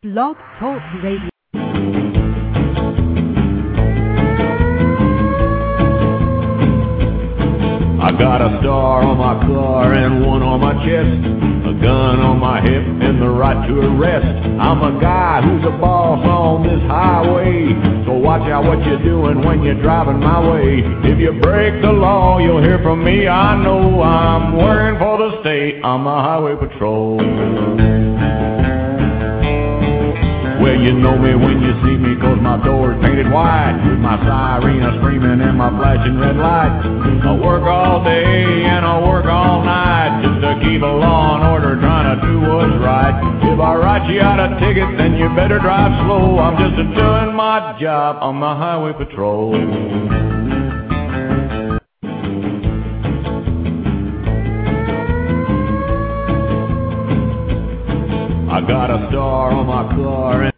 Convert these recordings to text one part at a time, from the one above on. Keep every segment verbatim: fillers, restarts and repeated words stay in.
Blog Talk Radio. I got a star on my car and one on my chest, a gun on my hip and the right to arrest. I'm a guy who's a boss on this highway, so watch out what you're doing when you're driving my way. If you break the law, you'll hear from me. I know I'm working for the state on my highway patrol. Well, you know me when you see me, cause my door's painted white, with my siren screaming and my flashing red lights. I work all day and I work all night, just to keep a law and order, trying to do what's right. If I write you out a ticket, then you better drive slow. I'm just doing my job on the highway patrol. I got a star on my car. And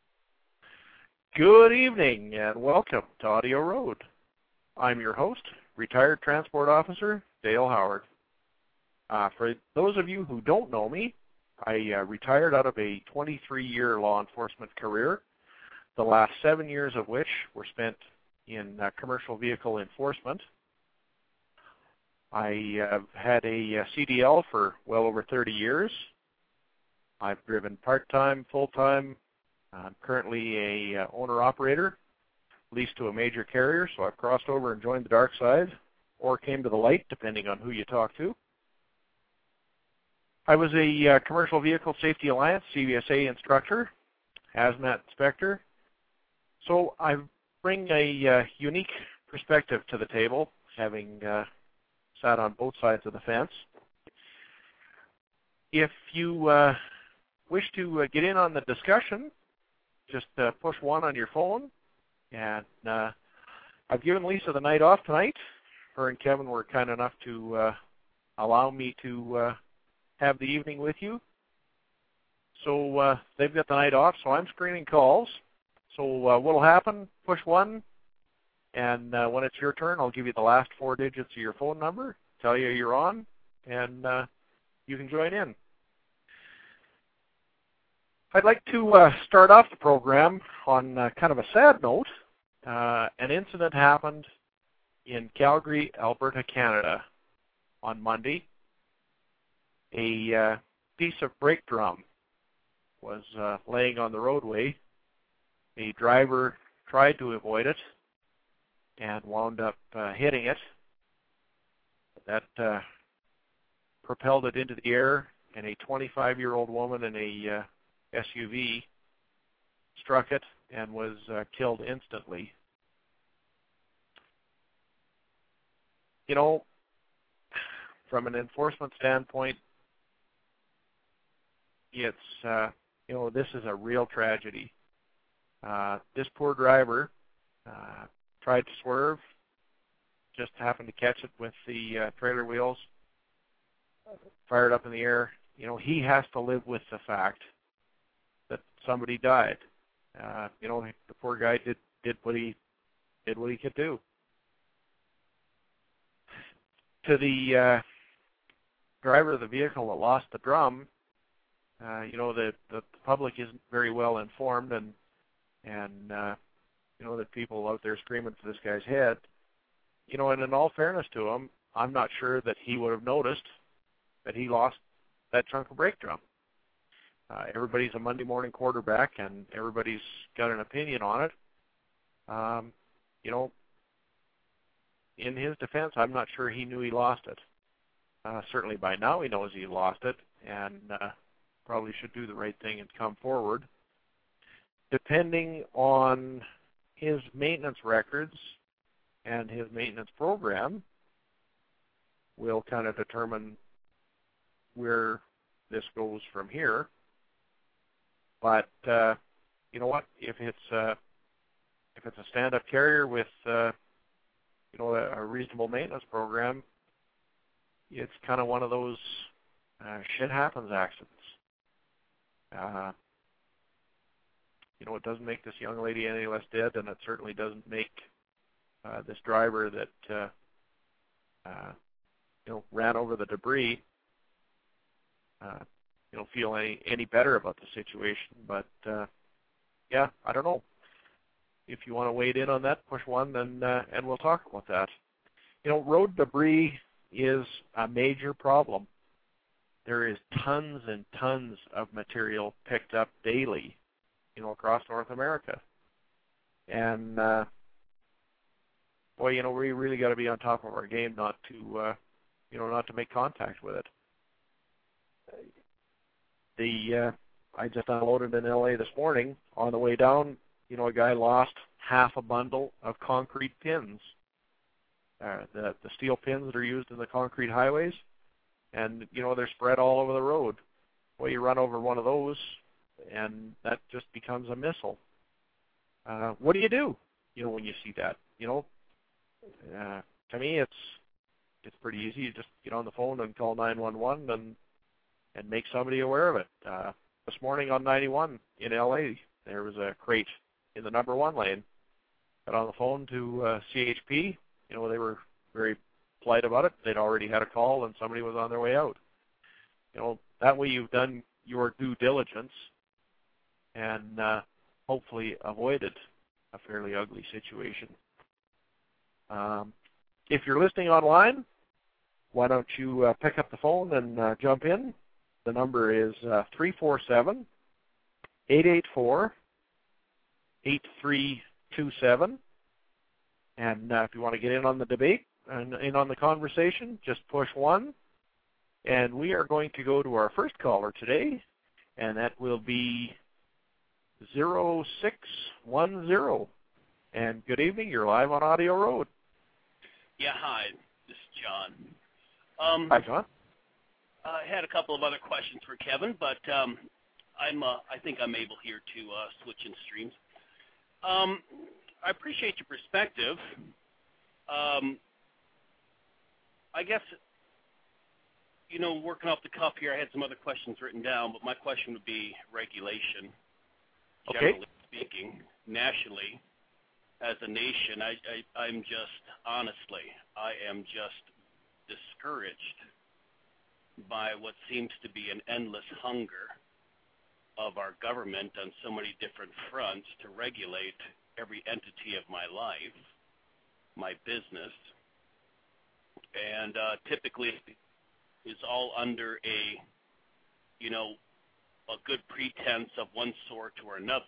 Good evening and welcome to Audio Road. I'm your host, retired transport officer Dale Howard. Uh, for those of you who don't know me, I uh, retired out of a twenty-three year law enforcement career, the last seven years of which were spent in uh, commercial vehicle enforcement. I uh, had a uh, C D L for well over thirty years. I've driven part-time, full-time. I'm currently a uh, owner-operator, leased to a major carrier, so I've crossed over and joined the dark side, or came to the light, depending on who you talk to. I was a uh, Commercial Vehicle Safety Alliance C V S A instructor, hazmat inspector, so I bring a uh, unique perspective to the table, having uh, sat on both sides of the fence. If you uh, wish to uh, get in on the discussion, just uh, push one on your phone. And uh, I've given Lisa the night off tonight. Her and Kevin were kind enough to uh, allow me to uh, have the evening with you. So uh, they've got the night off, so I'm screening calls. So uh, what will happen, push one, and uh, when it's your turn, I'll give you the last four digits of your phone number, tell you you're on, and uh, you can join in. I'd like to uh, start off the program on uh, kind of a sad note. Uh, an incident happened in Calgary, Alberta, Canada on Monday. A uh, piece of brake drum was uh, laying on the roadway. A driver tried to avoid it and wound up uh, hitting it. That uh, propelled it into the air, and a twenty-five year old woman in a uh, S U V struck it and was uh, killed instantly. You know, from an enforcement standpoint, it's, uh, you know, this is a real tragedy. Uh, this poor driver uh, tried to swerve, just happened to catch it with the uh, trailer wheels, fired up in the air. You know, he has to live with the fact that somebody died. Uh, you know, the poor guy did, did what he did what he could do. To the uh, driver of the vehicle that lost the drum, uh, you know, the, the public isn't very well informed, and and uh, you know, that people out there screaming for this guy's head. You know, and in all fairness to him, I'm not sure that he would have noticed that he lost that chunk of brake drum. Uh, everybody's a Monday morning quarterback, and everybody's got an opinion on it. Um, you know, in his defense, I'm not sure he knew he lost it. Uh, certainly by now he knows he lost it, and uh, probably should do the right thing and come forward. Depending on his maintenance records and his maintenance program, will kind of determine where this goes from here. But uh, you know what? If it's uh, if it's a stand-up carrier with uh, you know a, a reasonable maintenance program, it's kind of one of those uh, shit happens accidents. Uh, you know, it doesn't make this young lady any less dead, and it certainly doesn't make uh, this driver that uh, uh, you know ran over the debris uh, you know, feel any any better about the situation. But uh, yeah, I don't know. If you want to wade in on that, push one, then uh, and we'll talk about that. You know, road debris is a major problem. There is tons and tons of material picked up daily, you know, across North America. And uh, boy, you know, we really got to be on top of our game not to, uh, you know, not to make contact with it. The uh, I just unloaded in L A this morning. On the way down, you know, a guy lost half a bundle of concrete pins, uh, the the steel pins that are used in the concrete highways, and you know they're spread all over the road. Well, you run over one of those, and that just becomes a missile. Uh, what do you do? You know, when you see that, you know, uh, to me it's it's pretty easy. You just get on the phone and call nine one one and and make somebody aware of it. Uh, this morning on ninety-one in L A, there was a crate in the number one lane. Got on the phone to uh, C H P. You know, they were very polite about it. They'd already had a call and somebody was on their way out. You know, that way you've done your due diligence and uh, hopefully avoided a fairly ugly situation. Um, if you're listening online, why don't you uh, pick up the phone and uh, jump in? The number is uh, three four seven, eight eight four, eight three two seven. And uh, if you want to get in on the debate and in on the conversation, just push one. And we are going to go to our first caller today, and that will be zero six one zero. And good evening, you're live on Audio Road. Yeah, hi, this is John. Um, Hi, John. I had a couple of other questions for Kevin, but um, I'm, uh, I think I'm able here to uh, switch in streams. Um, I appreciate your perspective. Um, I guess, you know, working off the cuff here, I had some other questions written down, but my question would be regulation, generally Okay. speaking, nationally. As a nation, I, I, I'm just, honestly, I am just discouraged by what seems to be an endless hunger of our government on so many different fronts to regulate every entity of my life, my business, and uh, typically is all under a, you know, a good pretense of one sort or another.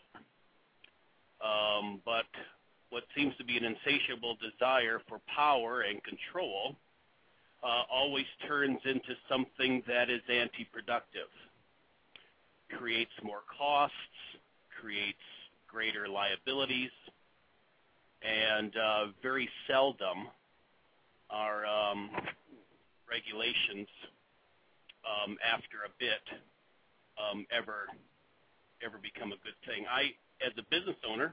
Um, but what seems to be an insatiable desire for power and control uh, always turns into something that is anti-productive, creates more costs, creates greater liabilities, and uh, very seldom are um, regulations um, after a bit um, ever ever become a good thing. I, as a business owner,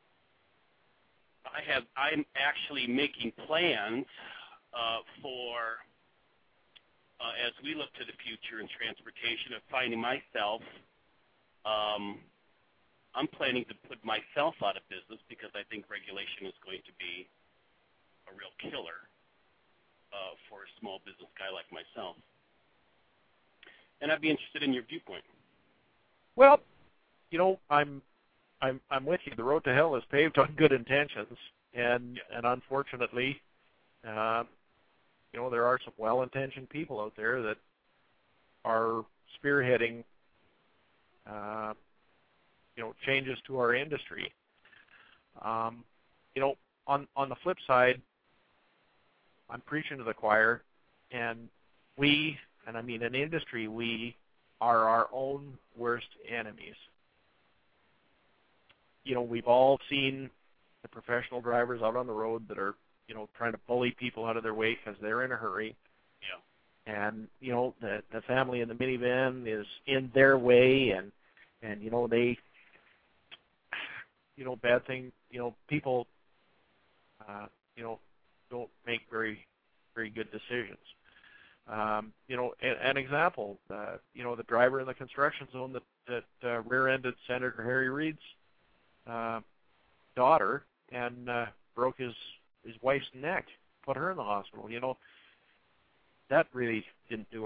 I have I'm actually making plans uh, for uh, as we look to the future in transportation of finding myself. Um, I'm planning to put myself out of business because I think regulation is going to be a real killer uh, for a small business guy like myself. And I'd be interested in your viewpoint. Well, you know, I'm I'm I'm with you. The road to hell is paved on good intentions, and Yeah. and unfortunately, uh, you know, there are some well-intentioned people out there that are spearheading, uh, you know, changes to our industry. Um, you know, on on the flip side, I'm preaching to the choir, and we, and I mean an industry, we are our own worst enemies. You know, we've all seen the professional drivers out on the road that are, you know, trying to bully people out of their way because they're in a hurry. Yeah. And, you know, the the family in the minivan is in their way, and, and you know, they, you know, bad thing, you know, people, uh, you know, don't make very, very good decisions. Um, you know, an, an example, uh, you know, the driver in the construction zone that, that uh, rear-ended Senator Harry Reid's uh, daughter and uh, broke his, his wife's neck, put her in the hospital. You know, that really didn't do our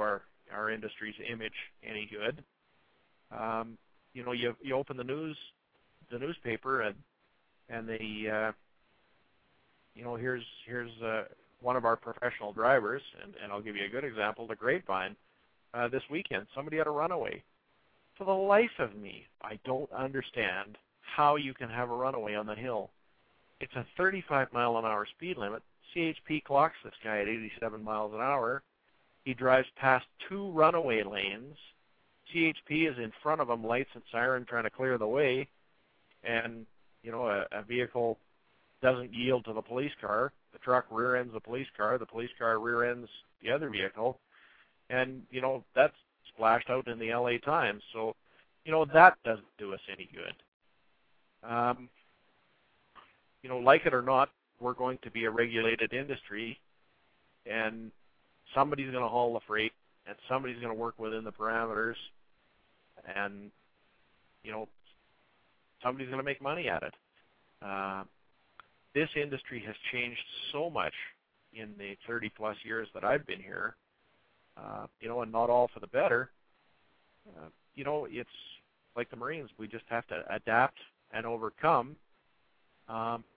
our industry's image any good. Um, you know, you you open the news, the newspaper, and and the uh, you know here's here's uh, one of our professional drivers, and, and I'll give you a good example, the Grapevine. Uh, this weekend, somebody had a runaway. For the life of me, I don't understand how you can have a runaway on the hill. It's a thirty-five mile an hour speed limit. C H P clocks this guy at eighty-seven miles an hour. He drives past two runaway lanes. C H P is in front of him, lights and siren, trying to clear the way. And, you know, a, a vehicle doesn't yield to the police car. The truck rear ends the police car. The police car rear ends the other vehicle. And, you know, that's splashed out in the L A Times. So, you know, that doesn't do us any good. Um, you know, like it or not, we're going to be a regulated industry, and somebody's going to haul the freight, and somebody's going to work within the parameters, and, you know, somebody's going to make money at it. Uh, this industry has changed so much in the thirty-plus years that I've been here. Uh, you know, and not all for the better. Uh, you know, it's like the Marines. We just have to adapt and overcome. Um,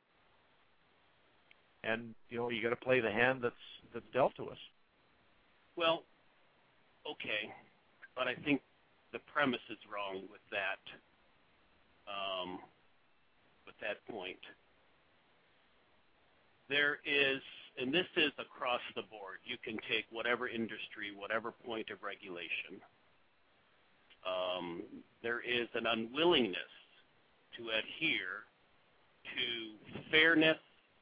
and, you know, you got to play the hand that's that's dealt to us. Well, okay, but I think the premise is wrong with that, um, with that point. There is, and this is across the board, you can take whatever industry, whatever point of regulation. Um, there is an unwillingness to adhere to fairness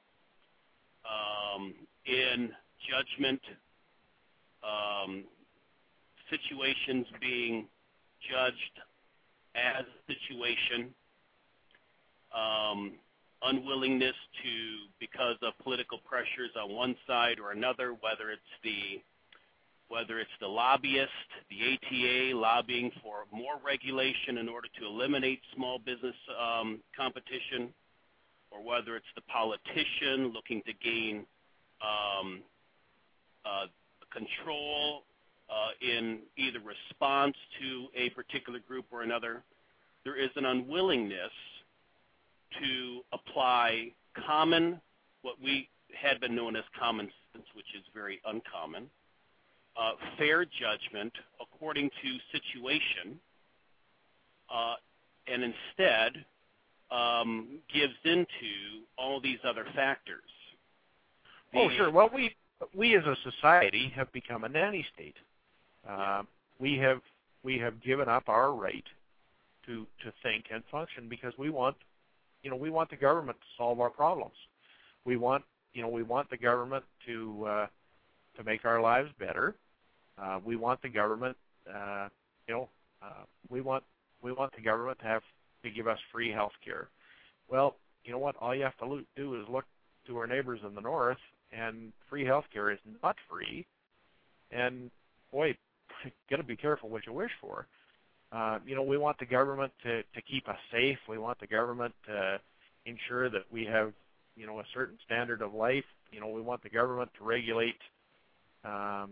um, in judgment, um, situations being judged as a situation, um, unwillingness to, because of political pressures on one side or another, whether it's the whether it's the lobbyist, the A T A lobbying for more regulation in order to eliminate small business um, competition, or whether it's the politician looking to gain um, uh, control uh, in either response to a particular group or another. There is an unwillingness to apply common, what we had been known as common sense, which is very uncommon, uh, fair judgment according to situation, uh, and instead um, gives into all these other factors. The, oh, sure. Well, we we as a society have become a nanny state. Uh, we have we have given up our right to to think and function because we want. You know, we want the government to solve our problems. We want, you know, we want the government to uh, to make our lives better. Uh, we want the government, uh, you know, uh, we want we want the government to have to give us free health care. Well, you know what? All you have to lo- do is look to our neighbors in the north, and free health care is not free. And boy, you got to be careful what you wish for. Uh, you know, we want the government to, to keep us safe. We want the government to ensure that we have, you know, a certain standard of life. You know, we want the government to regulate, um,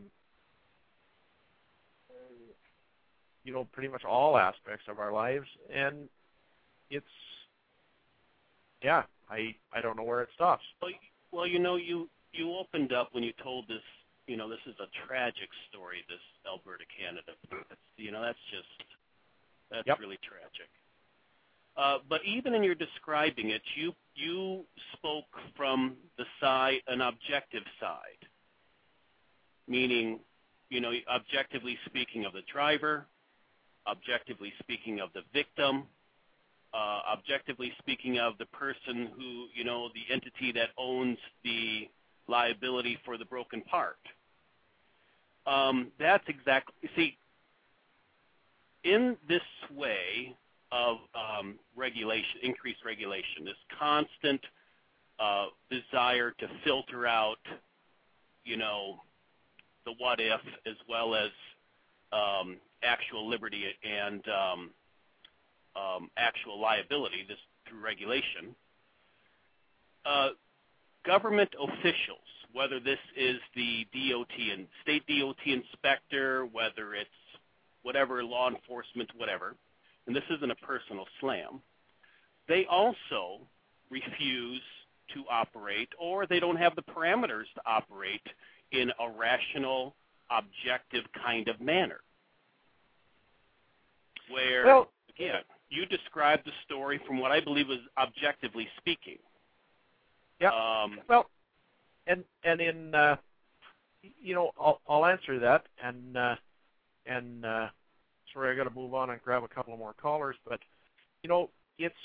you know, pretty much all aspects of our lives. And it's, yeah, I I don't know where it stops. Well, well, you know, you, you opened up when you told this, you know, this is a tragic story, this Alberta, Canada. That's, you know, that's just... That's yep. really tragic. Uh, but even in your describing it, you you spoke from the side, an objective side, meaning, you know, objectively speaking of the driver, objectively speaking of the victim, uh, objectively speaking of the person who, you know, the entity that owns the liability for the broken part. Um, that's exactly, see, in this way of um, regulation, increased regulation, this constant uh, desire to filter out, you know, the what if as well as um, actual liberty and um, um, actual liability, this through regulation, uh, government officials, whether this is the D O T and state D O T inspector, whether it's whatever, law enforcement, whatever, and this isn't a personal slam, they also refuse to operate, or they don't have the parameters to operate in a rational, objective kind of manner. Where, well, again, you described the story from what I believe was objectively speaking. Yeah. Um, well, and and in uh, you know, I'll I'll answer that, and uh, and uh, sorry, I got to move on and grab a couple of more callers, but you know, it's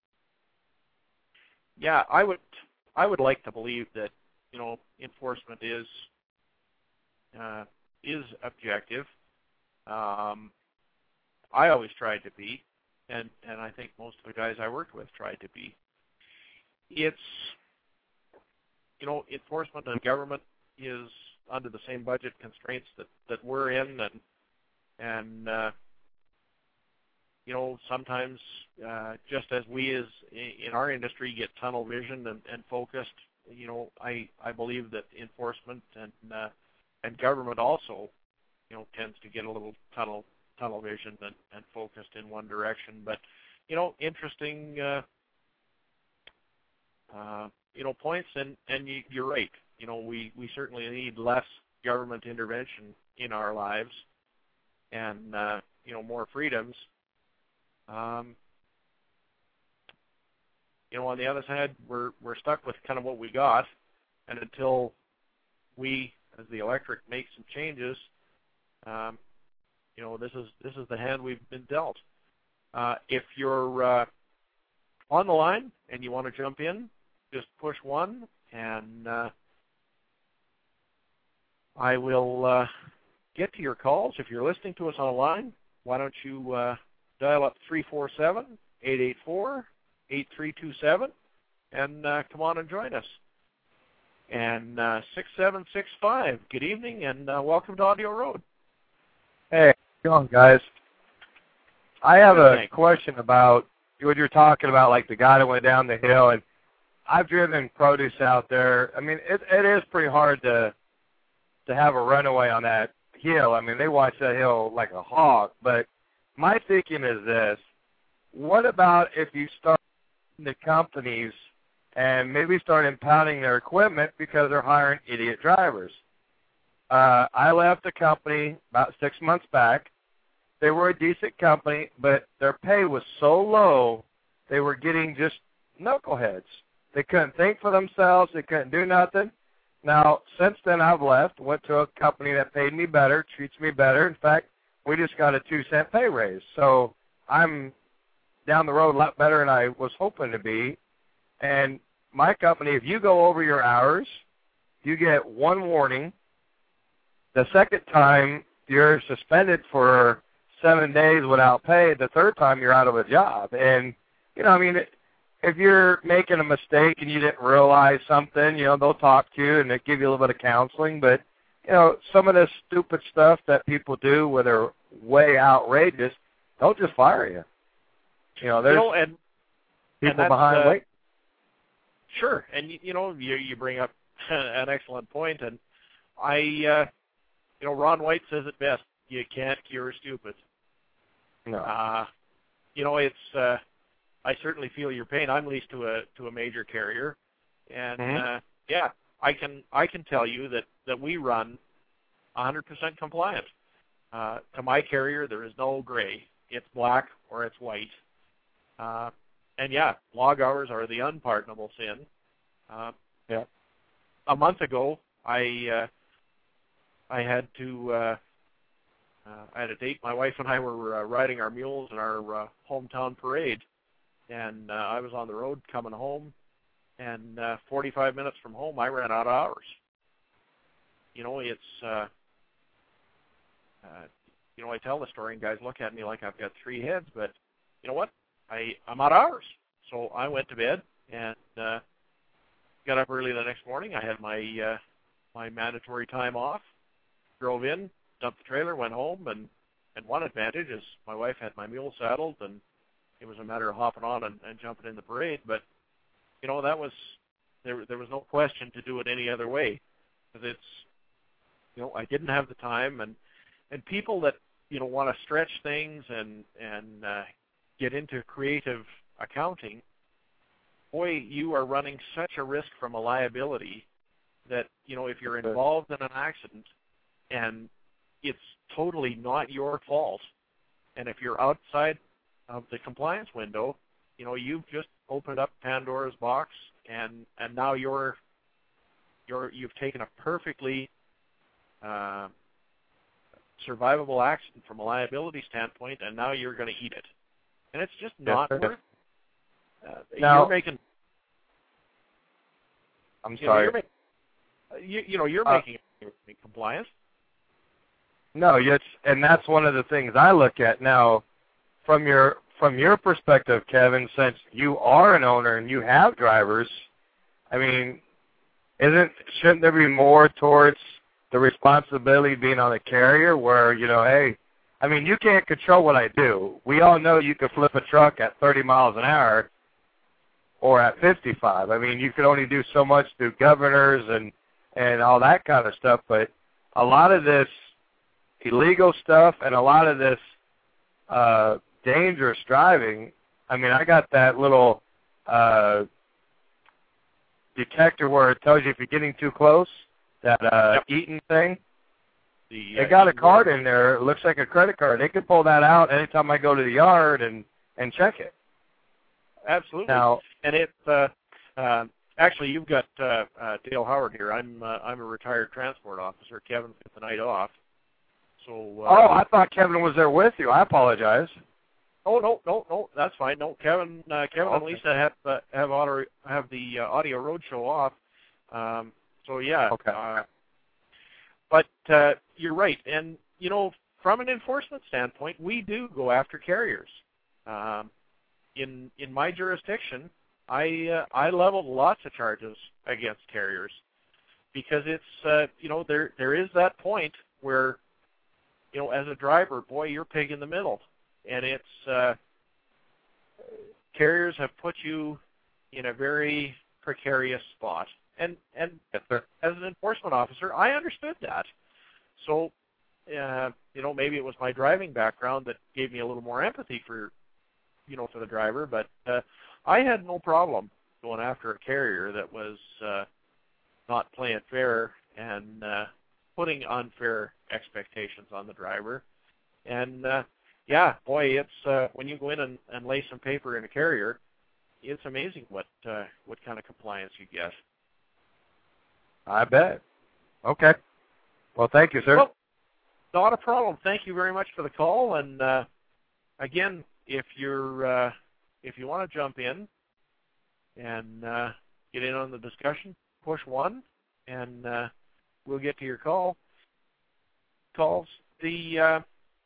yeah, I would I would like to believe that you know enforcement is uh, is objective. Um, I always tried to be, and and I think most of the guys I worked with tried to be. It's you know, enforcement and government is under the same budget constraints that, that we're in, and and uh, you know, sometimes uh, just as we as in our industry get tunnel vision and, and focused, you know, I, I believe that enforcement and uh, and government also, you know, tends to get a little tunnel tunnel vision and, and focused in one direction. But you know, interesting. Uh, uh, you know, points, and, and you, you're right. You know, we, we certainly need less government intervention in our lives and, uh, you know, more freedoms. Um, you know, on the other side, we're, we're stuck with kind of what we got, and until we, as the electorate, make some changes, um, you know, this is, this is the hand we've been dealt. Uh, if you're uh, on the line and you want to jump in, just push one, and uh, I will uh, get to your calls. If you're listening to us on the line, why don't you uh, dial up three four seven, eight eight four, eight three two seven and uh, come on and join us. And uh, six seven six five, good evening, and uh, welcome to Audio Road. Hey, how's it going, guys? I have Good a thing. question about what you're talking about, like the guy that went down the hill. And I've driven produce out there. I mean, it, it is pretty hard to to have a runaway on that hill. I mean, they watch that hill like a hawk. But my thinking is this: what about if you start the companies and maybe start impounding their equipment because they're hiring idiot drivers? Uh, I left the company about six months back. They were a decent company, but their pay was so low, they were getting just knuckleheads. They couldn't think for themselves. They couldn't do nothing. Now, since then, I've left, went to a company that paid me better, treats me better. In fact, we just got a two-cent pay raise. So I'm down the road a lot better than I was hoping to be. And my company, if you go over your hours, you get one warning. The second time, you're suspended for seven days without pay. The third time, you're out of a job. And, you know, I mean, it, if you're making a mistake and you didn't realize something, you know, they'll talk to you and they give you a little bit of counseling. But, you know, some of this stupid stuff that people do where they're way outrageous, they'll just fire you. You know, there's you know, and, people and behind uh, wait. Sure, and you, you know, you you bring up an excellent point, and I, uh, you know, Ron White says it best: you can't cure stupid. No. Uh, you know, it's. Uh, I certainly feel your pain. I'm leased to a to a major carrier, and Mm-hmm. uh, yeah, I can I can tell you that, that we run one hundred percent compliant. Uh, to my carrier, there is no gray. It's black or it's white. Uh, and yeah, log hours are the unpardonable sin. Uh, Yeah. A month ago, I uh, I had to uh, uh, I had a date. My wife and I were uh, riding our mules in our uh, hometown parade, and uh, I was on the road coming home, and uh, forty-five minutes from home, I ran out of hours. You know, it's uh, uh, you know, I tell the story, and guys look at me like I've got three heads, but you know what? I I'm out of hours, so I went to bed and uh, got up early the next morning. I had my uh, my mandatory time off, drove in, dumped the trailer, went home, and and one advantage is my wife had my mule saddled, and it was a matter of hopping on and, and jumping in the parade. But you know, that was there there was no question to do it any other way. because it's, you know, I didn't have the time, and and people that, you know, want to stretch things and and uh, get into creative accounting, boy, you are running such a risk from a liability that, you know, if you're involved in an accident and it's totally not your fault, and if you're outside of the compliance window, you know, you've just opened up Pandora's box, and and now you're you're you've taken a perfectly uh, survivable accident from a liability standpoint, and now you're going to eat it, and it's just not yes, worth. Uh, now, you're making. I'm you sorry. Know, you're make, you, you know, you're uh, making compliance. No, it's, and that's one of the things I look at now from your from your perspective, Kevin, since you are an owner and you have drivers. I mean, isn't shouldn't there be more towards the responsibility being on the carrier where, you know, hey, I mean, you can't control what I do. We all know you could flip a truck at thirty miles an hour or at fifty-five. I mean, you could only do so much through governors and, and all that kind of stuff, but a lot of this illegal stuff and a lot of this uh, dangerous driving, I mean, I got that little uh, detector where it tells you if you're getting too close, that uh, Yep. Eaton thing. The, They uh, got a Eaton card Word. in there. It looks like a credit card. They can pull that out anytime I go to the yard and, and check it. Absolutely. Now, And it uh, uh, actually, you've got uh, uh, Dale Howard here. I'm uh, I'm a retired transport officer. Kevin's got the night off. So. Uh, oh, I thought Kevin was there with you. I apologize. Oh no no no, that's fine. No, Kevin uh, Kevin Okay. and Lisa have uh, have audio have the uh, audio roadshow off. Um, so yeah. Okay. Uh, but uh, you're right, and you know, from an enforcement standpoint, we do go after carriers. Um, in in my jurisdiction, I uh, I leveled lots of charges against carriers because it's uh, you know there there is that point where, you know, as a driver, boy, you're pig in the middle, and it's uh, carriers have put you in a very precarious spot. And and Yes, sir. as an enforcement officer, I understood that. So, uh, you know, maybe it was my driving background that gave me a little more empathy for, you know, for the driver. But uh, I had no problem going after a carrier that was uh, not playing fair and uh, putting unfair expectations on the driver. And uh, yeah, boy, it's uh, when you go in and, and lay some paper in a carrier, it's amazing what uh, what kind of compliance you get. I bet. Okay. Well, thank you, sir. Well, not a problem. Thank you very much for the call. And uh, again, if you're uh, if you want to jump in and uh, get in on the discussion, push one, and uh, we'll get to your call. Calls. The uh,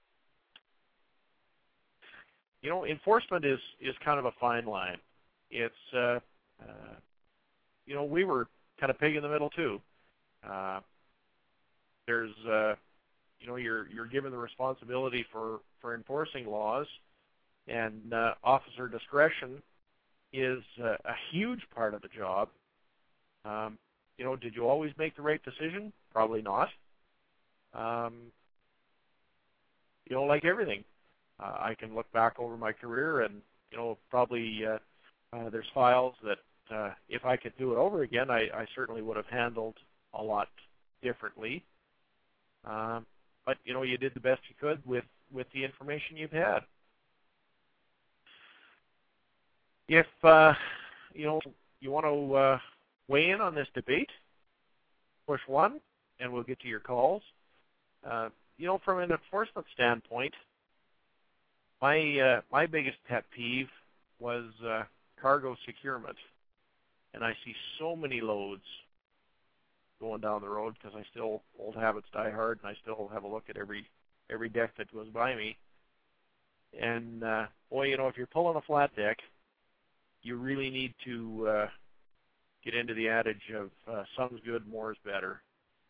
you know, enforcement is is kind of a fine line. It's uh, uh, you know, we were kind of pig in the middle too. Uh, there's, uh, you know, you're you're given the responsibility for, for enforcing laws, and uh, officer discretion is uh, a huge part of the job. Um, you know, did you always make the right decision? Probably not. Um, you know, like everything, uh, I can look back over my career, and you know, probably uh, uh, there's files that. Uh, if I could do it over again, I, I certainly would have handled a lot differently. Um, but, you know, you did the best you could with, with the information you've had. If, uh, you know, you want to uh, weigh in on this debate, push one, and we'll get to your calls. Uh, you know, from an enforcement standpoint, my, uh, my biggest pet peeve was uh, cargo securement. And I see so many loads going down the road because I still, old habits die hard, and I still have a look at every every deck that goes by me. And, uh, boy, you know, if you're pulling a flat deck, you really need to uh, get into the adage of uh, some's good, more's better.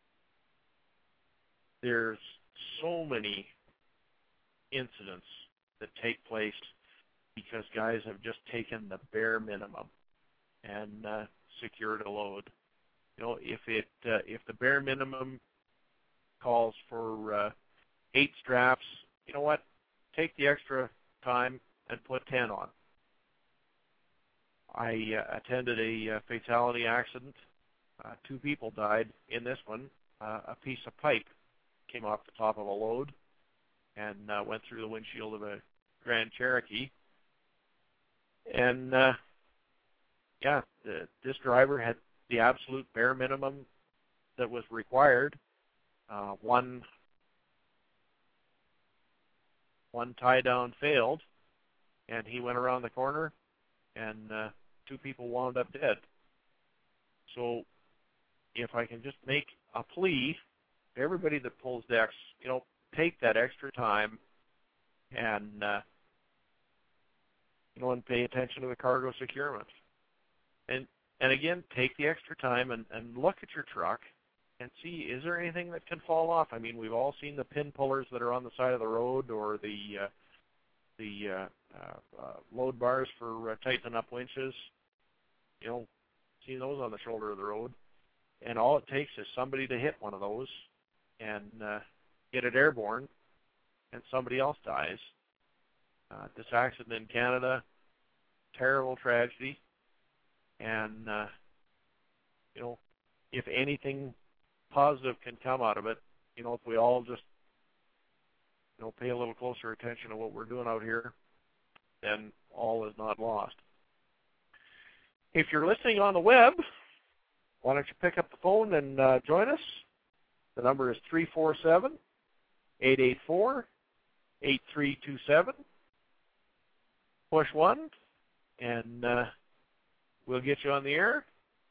There's so many incidents that take place because guys have just taken the bare minimum and uh, secured a load. You know, if it uh, if the bare minimum calls for uh, eight straps, you know what? Take the extra time and put ten on. I uh, attended a uh, fatality accident. Uh, two people died in this one. Uh, a piece of pipe came off the top of a load and uh, went through the windshield of a Grand Cherokee. And, uh, yeah, the, this driver had the absolute bare minimum that was required. Uh, one, one tie-down failed, and he went around the corner, and uh, two people wound up dead. So if I can just make a plea to everybody that pulls decks, you know, take that extra time and, uh, you know, and pay attention to the cargo securement. And, and again, take the extra time and, and look at your truck and see, is there anything that can fall off? I mean, we've all seen the pin pullers that are on the side of the road, or the uh, the uh, uh, uh, load bars for uh, tightening up winches. You know, seen those on the shoulder of the road. And all it takes is somebody to hit one of those and uh, get it airborne, and somebody else dies. Uh, this accident in Canada, terrible tragedy. And, uh, you know, if anything positive can come out of it, you know, if we all just, you know, pay a little closer attention to what we're doing out here, then all is not lost. If you're listening on the web, why don't you pick up the phone and uh, join us? The number is three four seven, eight eight four, eight three two seven. Push one, and uh, we'll get you on the air.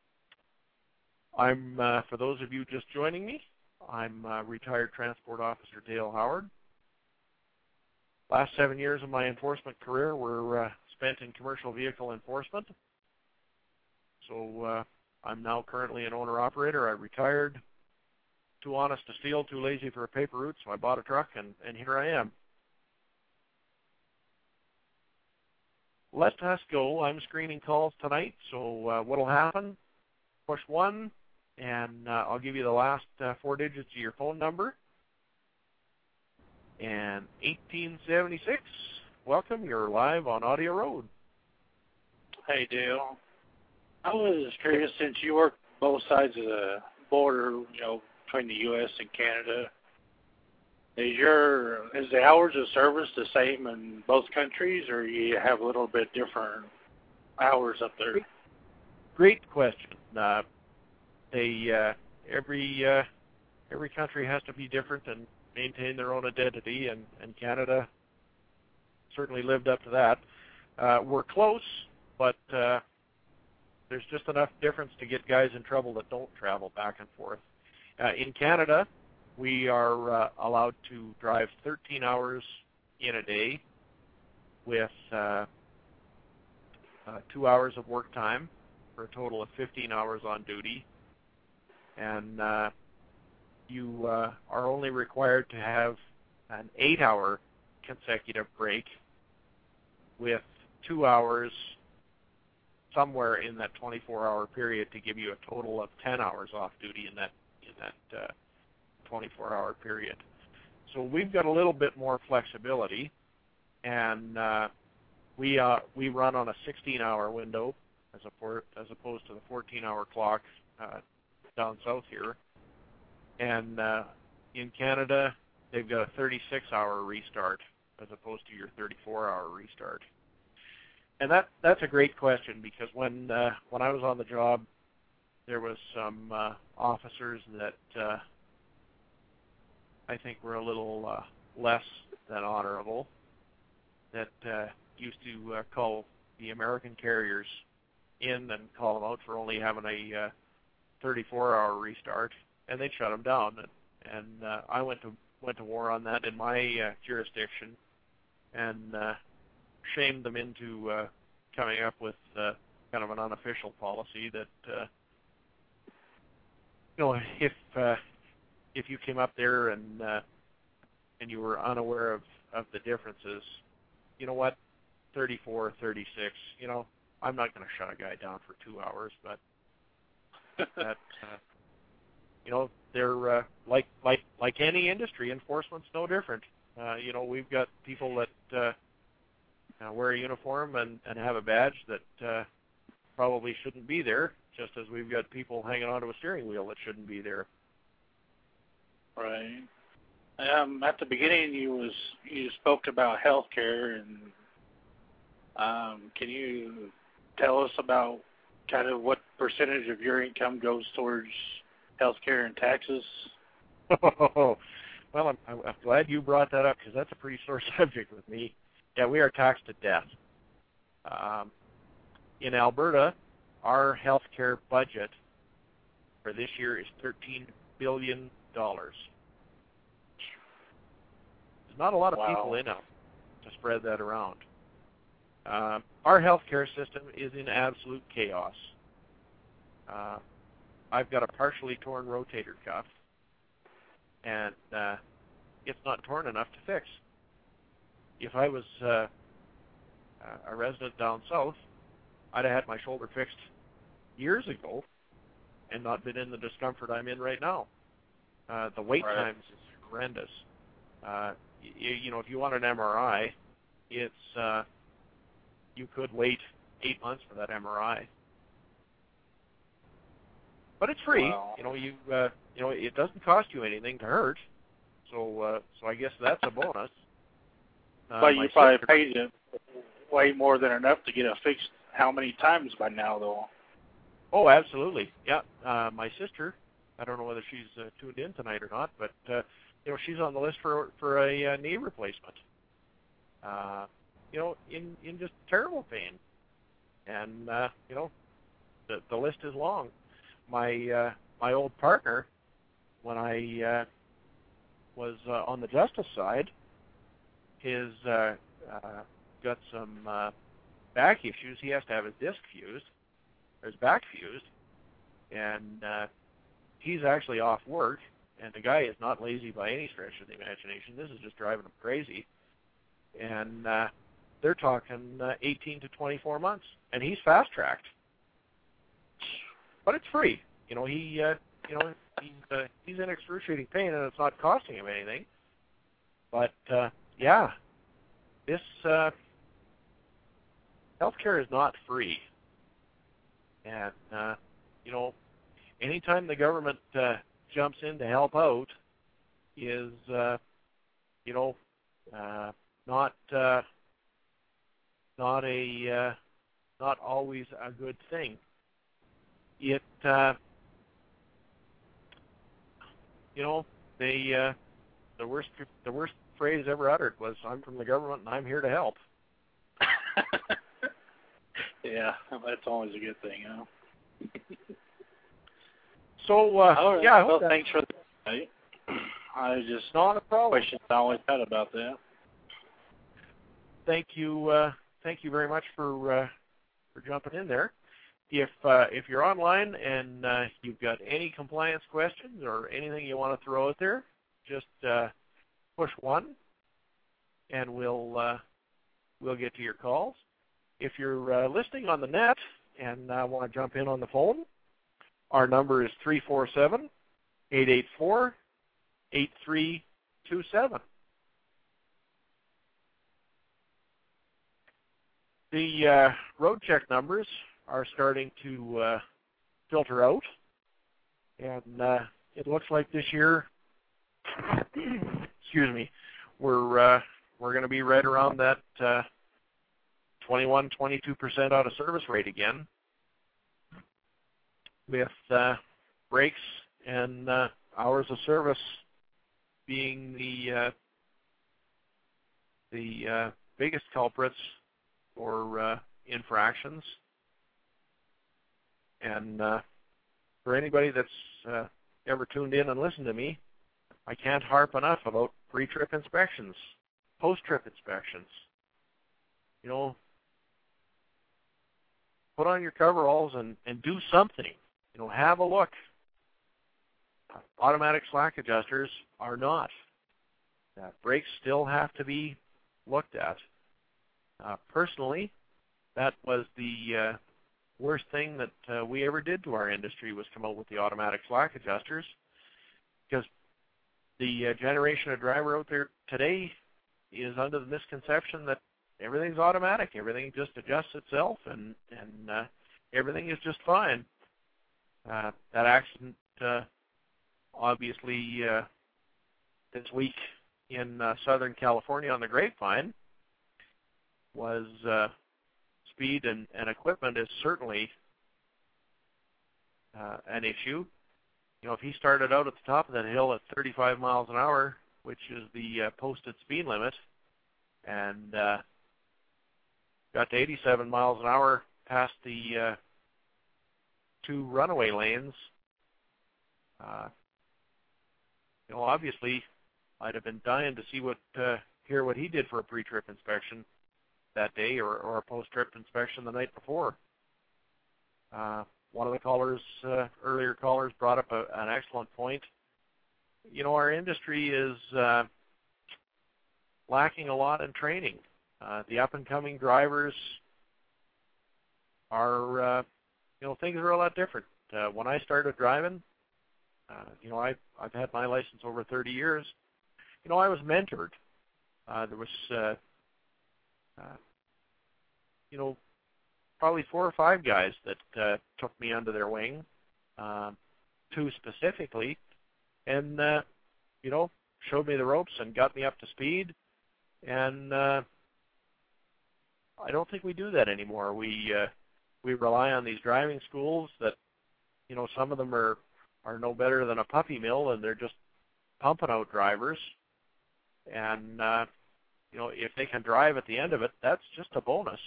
I'm, uh, for those of you just joining me, I'm uh, retired Transport Officer Dale Howard. Last seven years of my enforcement career were uh, spent in commercial vehicle enforcement. So uh, I'm now currently an owner-operator. I retired, too honest to steal, too lazy for a paper route, so I bought a truck, and, and here I am. Let us go. I'm screening calls tonight, so uh, what'll happen? Push one, and uh, I'll give you the last uh, four digits of your phone number. And eighteen seventy-six, welcome. You're live on Audio Road. Hey, Dale. I was curious, since you work both sides of the border, you know, between the U S and Canada, is your is the hours of service the same in both countries, or you have a little bit different hours up there? Great, great question. Uh, they uh, every uh, every country has to be different and maintain their own identity, and, and Canada certainly lived up to that. Uh, we're close, but uh, there's just enough difference to get guys in trouble that don't travel back and forth. Uh, in Canada, we are uh, allowed to drive thirteen hours in a day with uh, uh, two hours of work time for a total of fifteen hours on duty. And uh, you uh, are only required to have an eight-hour consecutive break with two hours somewhere in that twenty-four hour period to give you a total of ten hours off duty in that in that uh, twenty-four hour period. So we've got a little bit more flexibility, and uh, we uh, we run on a sixteen hour window as, a, as opposed to the fourteen hour clock uh, down south here. And uh, in Canada, they've got a thirty-six hour restart as opposed to your thirty-four hour restart. And that that's a great question, because when uh, when I was on the job, there was some uh, officers that uh, I think were a little uh, less than honorable, that uh, used to uh, call the American carriers in and call them out for only having a uh, thirty-four hour restart, and they'd shut them down. And, and uh, I went to went to war on that in my uh, jurisdiction, and uh, shamed them into uh, coming up with uh, kind of an unofficial policy that uh, you know, if uh, if you came up there and uh, and you were unaware of, of the differences, you know what, thirty-four, thirty-six, you know, I'm not going to shut a guy down for two hours, but that uh, you know, they're uh, like like like any industry. Enforcement's no different. Uh, you know, we've got people that uh, uh, wear a uniform and, and have a badge that uh, probably shouldn't be there, just as we've got people hanging onto a steering wheel that shouldn't be there. Right. Um, at the beginning, you was you spoke about healthcare, and um, can you tell us about kind of what percentage of your income goes towards healthcare and taxes? Well, I'm, I'm glad you brought that up because that's a pretty sore subject with me. Yeah, we are taxed to death. Um, in Alberta, our healthcare budget for this year is thirteen billion dollars. There's not a lot of Wow. people in it to spread that around. Uh, our healthcare system is in absolute chaos. Uh, I've got a partially torn rotator cuff, and uh, it's not torn enough to fix. If I was uh, a resident down south, I'd have had my shoulder fixed years ago and not been in the discomfort I'm in right now. Uh, the wait Right. times is horrendous. Uh, you, you know, if you want an M R I, it's uh, you could wait eight months for that M R I. But it's free. Wow. You know, you uh, you know, it doesn't cost you anything to hurt. So uh, so I guess that's a bonus. Uh, But my you probably sister- paid it way more than enough to get it fixed. How many times by now, though? Oh, absolutely. Yeah. Uh, my sister, I don't know whether she's uh, tuned in tonight or not, but uh, you know, she's on the list for for a uh, knee replacement. Uh, you know, in in just terrible pain, and uh, you know, the the list is long. My uh, my old partner, when I uh, was uh, on the justice side, his uh, uh, got some uh, back issues. He has to have his disc fused, or his back fused, and uh, he's actually off work. And the guy is not lazy by any stretch of the imagination. This is just driving him crazy. And uh, they're talking uh, eighteen to twenty-four months, and he's fast tracked. But it's free. You know, he, uh, you know, he's uh, he's in excruciating pain, and it's not costing him anything. But uh, yeah, this uh, healthcare is not free, and uh, you know, anytime the government uh, jumps in to help out is, uh, you know, uh, not uh, not a uh, not always a good thing. It, uh, you know, they uh, the worst the worst phrase ever uttered was, "I'm from the government and I'm here to help." Yeah, that's always a good thing, you know. So uh, All right. yeah, I hope well, that, thanks for that. I just not a problem. questions I always had about that. Thank you, uh, thank you very much for uh, for jumping in there. If uh, if you're online and uh, you've got any compliance questions or anything you want to throw out there, just uh, push one, and we'll uh, we'll get to your calls. If you're uh, listening on the net and uh, want to jump in on the phone, our number is three four seven, eight eight four, eight three two seven. The uh, road check numbers are starting to uh, filter out, and uh, it looks like this year, excuse me, we're uh, we're going to be right around that uh, twenty-one, twenty-two percent out of service rate again, with uh, brakes and uh, hours of service being the uh, the uh, biggest culprits for uh, infractions. And uh, for anybody that's uh, ever tuned in and listened to me, I can't harp enough about pre-trip inspections, post-trip inspections. You know, put on your coveralls and, and do something. You know, have a look. Automatic slack adjusters are not. Uh, brakes still have to be looked at. Uh, personally, that was the uh, worst thing that uh, we ever did to our industry was come out with the automatic slack adjusters, because the uh, generation of driver out there today is under the misconception that everything's automatic, everything just adjusts itself, and and uh, everything is just fine. Uh, that accident, uh, obviously, uh, this week in uh, Southern California on the Grapevine was uh, speed and, and equipment is certainly uh, an issue. You know, if he started out at the top of that hill at thirty-five miles an hour, which is the uh, posted speed limit, and uh, got to eighty-seven miles an hour past the uh, two runaway lanes, uh, you know, obviously, I'd have been dying to see what, uh, hear what he did for a pre-trip inspection that day, or, or a post-trip inspection the night before. Uh, one of the callers, uh, earlier callers, brought up a, an excellent point. You know, our industry is uh, lacking a lot in training. Uh, the up-and-coming drivers are, uh, you know, things are a lot different. Uh, when I started driving, uh, you know, I, I've had my license over thirty years. You know, I was mentored. Uh, there was, uh, uh, you know, probably four or five guys that uh, took me under their wing, uh, two specifically, and, uh, you know, showed me the ropes and got me up to speed. And uh, I don't think we do that anymore. We uh, we rely on these driving schools that, you know, some of them are, are no better than a puppy mill, and they're just pumping out drivers. And, uh, you know, if they can drive at the end of it, that's just a bonus.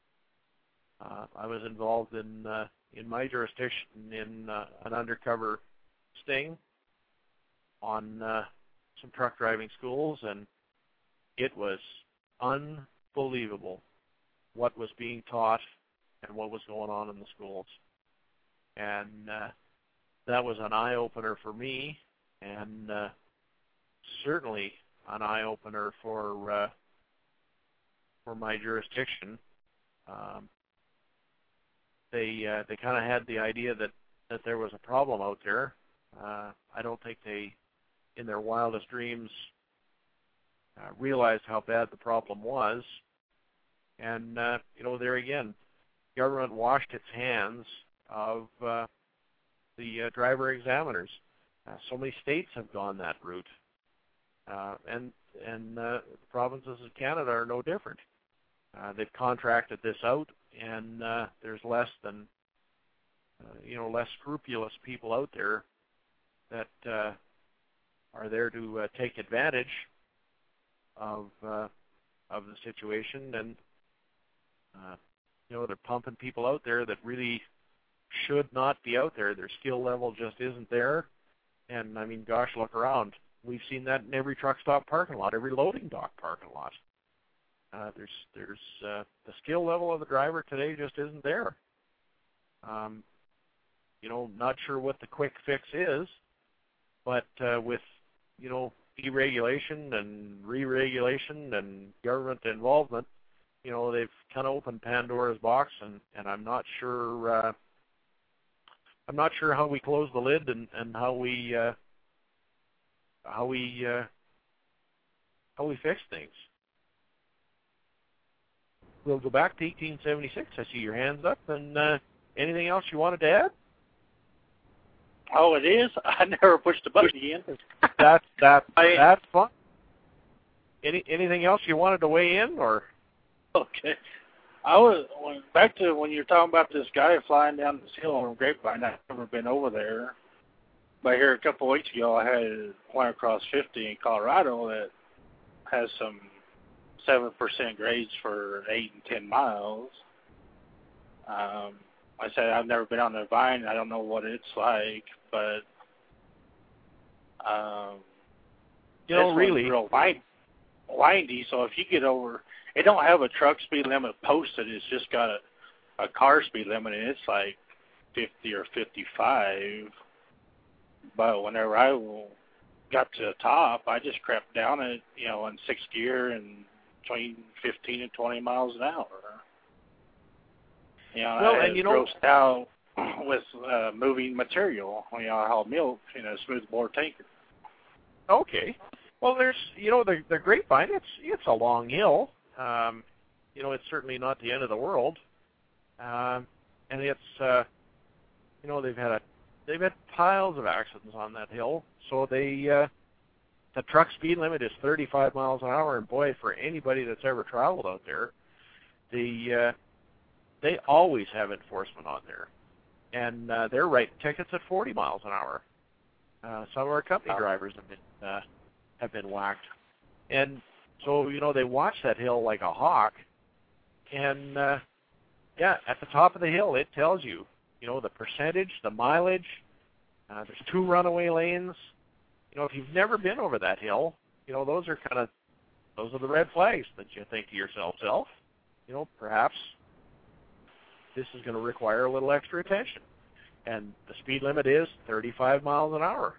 Uh, I was involved in uh, in my jurisdiction in uh, an undercover sting on uh, some truck driving schools, and it was unbelievable what was being taught and what was going on in the schools. And uh, that was an eye-opener for me, and uh, certainly an eye-opener for uh, for my jurisdiction. Um, they uh, they kind of had the idea that, that there was a problem out there. Uh, I don't think they, in their wildest dreams, uh, realized how bad the problem was. And, uh, you know, there again, government washed its hands of uh, the uh, driver examiners. Uh, so many states have gone that route. Uh, and and uh, the provinces of Canada are no different. Uh, they've contracted this out, and uh, there's less than, uh, you know, less scrupulous people out there that uh, are there to uh, take advantage of uh, of the situation. And uh, you know, they're pumping people out there that really should not be out there. Their skill level just isn't there. And I mean, gosh, look around. We've seen that in every truck stop parking lot, every loading dock parking lot. Uh, there's there's uh, the skill level of the driver today just isn't there. Um, you know, not sure what the quick fix is, but uh, with, you know, deregulation and re-regulation and government involvement, you know, they've kind of opened Pandora's box, and, and I'm not sure uh, I'm not sure how we close the lid and, and how we uh, how we uh, how we fix things. We'll go back to eighteen seventy-six. I see your hands up. And uh, anything else you wanted to add? Oh, it is? I never pushed the button again. That's that, I, that's fun. Any anything else you wanted to weigh in, or? Okay. I was when, back to when you're talking about this guy flying down this hill on Grapevine. I've never been over there. But here a couple of weeks ago, I had went across fifty in Colorado that has some seven percent grades for eight and ten miles. Um, I said I've never been on the Vine. I don't know what it's like, but um, you know, really, real wind, windy. So if you get over, it don't have a truck speed limit posted. It's just got a, a car speed limit, and it's like fifty or fifty-five. But whenever I got to the top, I just crept down it, you know, in sixth gear and between fifteen and twenty miles an hour. You know, Well, I and you know, grossed out with uh, moving material. You know, I haul milk in a smoothbore tanker. Okay. Well, there's, you know, the the Grapevine. It's it's a long hill. Um, you know, it's certainly not the end of the world. Um, and it's, uh, you know, they've had a they've had piles of accidents on that hill. So they uh, the truck speed limit is thirty-five miles an hour. And boy, for anybody that's ever traveled out there, the uh, they always have enforcement on there, and uh, they're writing tickets at forty miles an hour. Uh, some of our company drivers have been uh, have been whacked, and so you know they watch that hill like a hawk, and uh, yeah, at the top of the hill it tells you, you know, the percentage, the mileage. Uh, there's two runaway lanes. You know, if you've never been over that hill, you know those are kind of those are the red flags that you think to yourself, self, you know, perhaps this is going to require a little extra attention. And the speed limit is thirty-five miles an hour.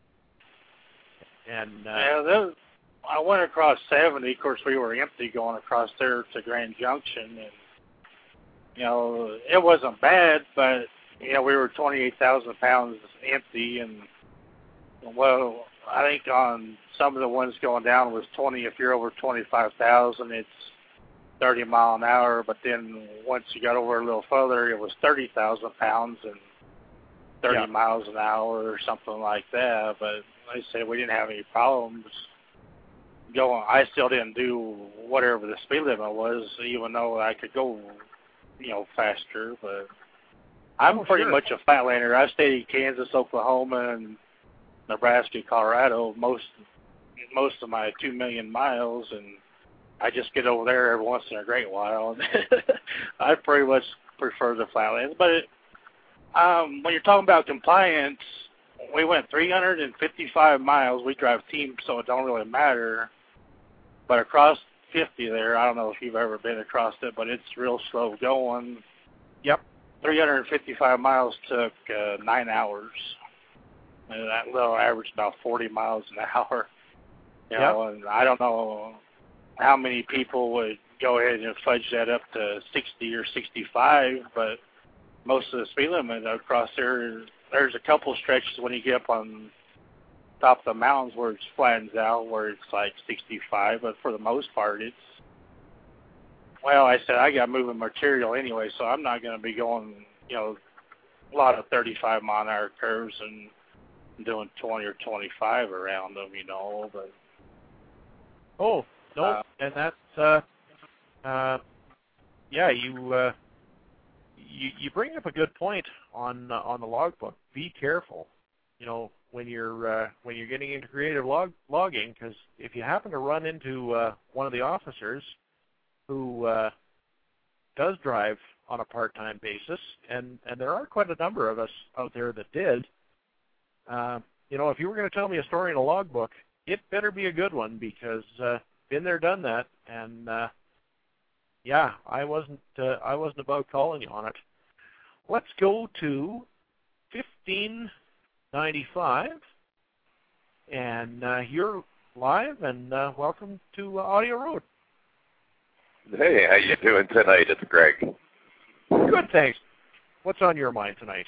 And uh, yeah, those, I went across seventy. Of course, we were empty going across there to Grand Junction, and you know it wasn't bad, but you know we were twenty-eight thousand pounds empty, and well, I think on some of the ones going down was twenty. If you're over twenty-five thousand, it's thirty mile an hour. But then once you got over a little further, it was thirty thousand pounds and thirty yeah. miles an hour or something like that. But like I said, we didn't have any problems going. I still didn't do whatever the speed limit was, even though I could go, you know, faster. But I'm oh, pretty sure. much a flatlander. I stayed in Kansas, Oklahoma, and Nebraska, Colorado most most of my two million miles, and I just get over there every once in a great while. I pretty much prefer the flatlands. But it, um, when you're talking about compliance, we went three hundred fifty-five miles. We drive team, so it don't really matter. But across fifty there, I don't know if you've ever been across it, but it's real slow going. Yep. three hundred fifty-five miles took uh, nine hours. And that little average about forty miles an hour. You yep. know, and I don't know how many people would go ahead and fudge that up to sixty or sixty-five, but most of the speed limit across there, there's a couple stretches when you get up on top of the mountains where it flattens out, where it's like sixty-five, but for the most part, it's, well, I said I got moving material anyway, so I'm not going to be going, you know, a lot of thirty-five mile an hour curves and doing twenty or twenty-five around them, you know, but. Oh, no, Uh, and that's, uh, uh, yeah, you, uh, you, you bring up a good point on, uh, on the logbook. Be careful, you know, when you're, uh, when you're getting into creative log, logging, because if you happen to run into, uh, one of the officers who, uh, does drive on a part-time basis, and, and there are quite a number of us out there that did, uh, you know, if you were going to tell me a story in a logbook, it better be a good one, because uh, been there, done that, and uh, yeah, I wasn't uh, I wasn't about calling you on it. Let's go to fifteen ninety-five, and uh, you're live, and uh, welcome to uh, Audio Road. Hey, how you doing tonight? It's Greg. Good, thanks. What's on your mind tonight?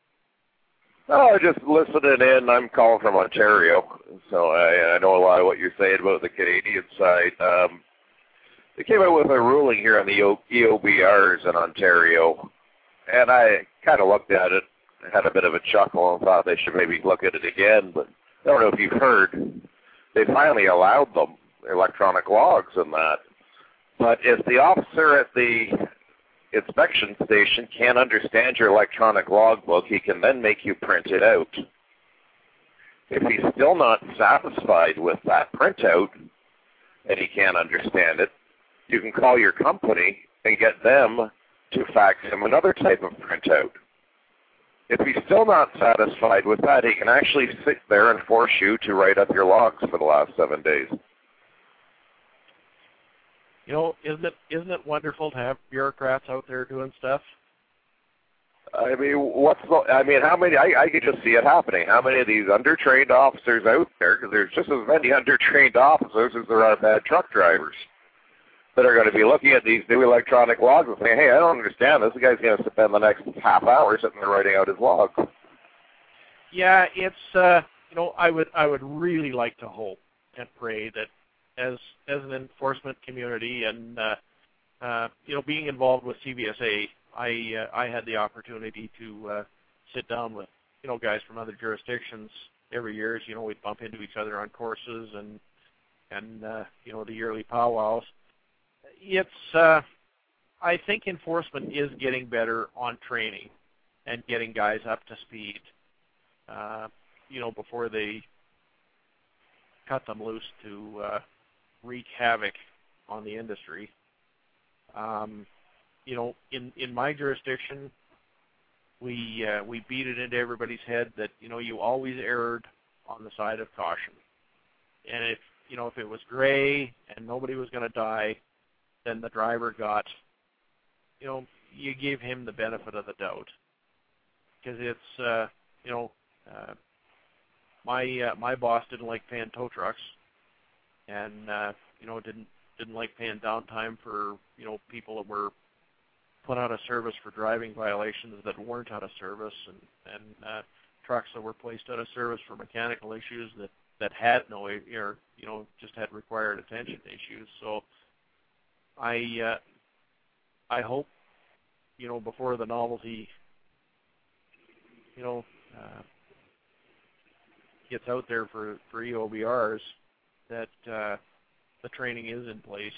Oh, just listening in. I'm calling from Ontario, so I, I know a lot of what you're saying about the Canadian side. Um, they came out with a ruling here on the E O B Rs in Ontario, and I kind of looked at it, had a bit of a chuckle, and thought they should maybe look at it again. But I don't know if you've heard, they finally allowed them, electronic logs and that. But if the officer at the inspection station can't understand your electronic logbook, he can then make you print it out. If he's still not satisfied with that printout and he can't understand it, you can call your company and get them to fax him another type of printout. If he's still not satisfied with that, he can actually sit there and force you to write up your logs for the last seven days. You know, isn't it isn't it wonderful to have bureaucrats out there doing stuff? I mean, what's the, I mean, how many, I, I could just see it happening. How many of these undertrained officers out there, because there's just as many undertrained officers as there are bad truck drivers. that are going to be looking at these new electronic logs and saying, hey, I don't understand this. The guy's going to spend the next half hour sitting there writing out his logs. Yeah, it's, uh, you know, I would I would really like to hope and pray that as as an enforcement community and, uh, uh, you know, being involved with C V S A, I, uh, I had the opportunity to uh, sit down with, you know, guys from other jurisdictions every year. As, you know, we'd bump into each other on courses and, and uh, you know, the yearly powwows. It's, uh, I think enforcement is getting better on training and getting guys up to speed, uh, you know, before they cut them loose to uh, wreak havoc on the industry. Um, you know, in, in my jurisdiction, we uh, we beat it into everybody's head that, you know, you always erred on the side of caution. And if, you know, if it was gray and nobody was going to die, then the driver got, you know, you gave him the benefit of the doubt. Because it's, uh, you know, uh, my uh, my boss didn't like paying tow trucks, and uh, you know, didn't didn't like paying downtime for, you know, people that were put out of service for driving violations that weren't out of service, and and uh, trucks that were placed out of service for mechanical issues that that had no, or you know, just had required attention issues. So I uh, I hope, you know, before the novelty, you know, uh, gets out there for, for E O B Rs, that uh, the training is in place.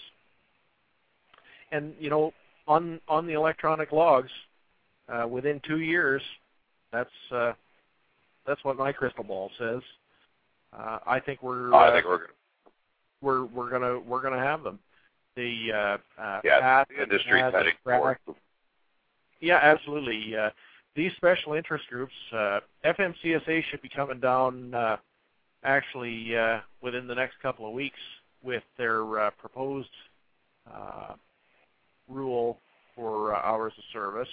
And, you know, on on the electronic logs, uh, within two years, that's uh, that's what my crystal ball says. Uh, I think we're oh, I uh, think we're gonna, we're we're gonna we're gonna have them. The uh, uh, yeah, path the industry's has heading track- forward. Yeah, absolutely. Uh, these special interest groups, uh, F M C S A should be coming down uh, actually uh, within the next couple of weeks with their uh, proposed uh, rule for uh, hours of service.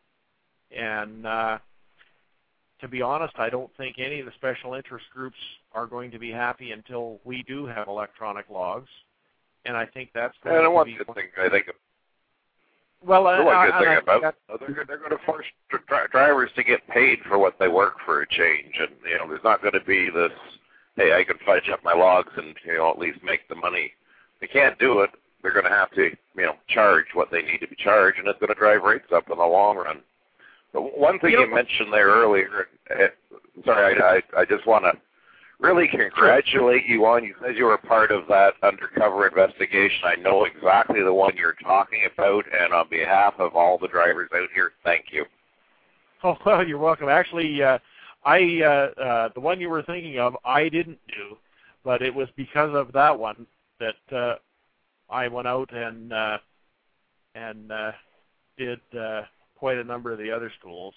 And uh, to be honest, I don't think any of the special interest groups are going to be happy until we do have electronic logs. And I think that's going And to one be good thing I think well. Uh, the one good I, thing I, about that, it, they're, they're going to force dri- drivers to get paid for what they work for a change, and you know, there's not going to be this, hey, I can fudge up my logs and, you know, at least make the money. They can't do it. They're going to have to, you know, charge what they need to be charged, and it's going to drive rates up in the long run. But one thing you, you mentioned there earlier, uh, sorry, I, I, I just want to really congratulate you on, you said you were part of that undercover investigation. I know exactly the one you're talking about, and on behalf of all the drivers out here, thank you. Oh, well, you're welcome. Actually, uh, I uh, uh, the one you were thinking of, I didn't do, but it was because of that one that uh, I went out and uh, and uh, did uh, quite a number of the other schools.